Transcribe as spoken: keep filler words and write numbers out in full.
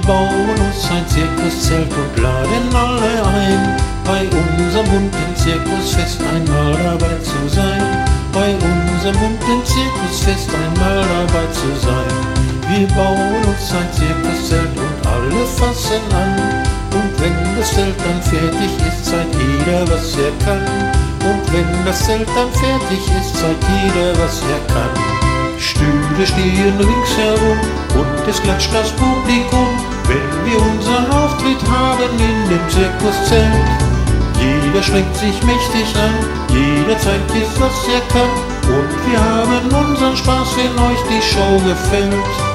bauen uns ein Zirkuszelt und laden alle ein, bei unserem bunten Zirkusfest einmal dabei zu sein. Bei unserem bunten Zirkusfest einmal dabei zu sein. Wir bauen uns ein Zirkuszelt und alle fassen an. Und wenn das Zelt dann fertig ist, zeigt jeder, was er kann. Und wenn das Zelt dann fertig ist, zeigt jeder, was er kann. Stühle stehen ringsherum und es klatscht das Publikum, wenn wir unseren Auftritt haben in dem Zirkuszelt. Jeder strengt sich mächtig an, jeder zeigt jetzt, was er kann. Und wir haben unseren Spaß, wenn euch die Show gefällt.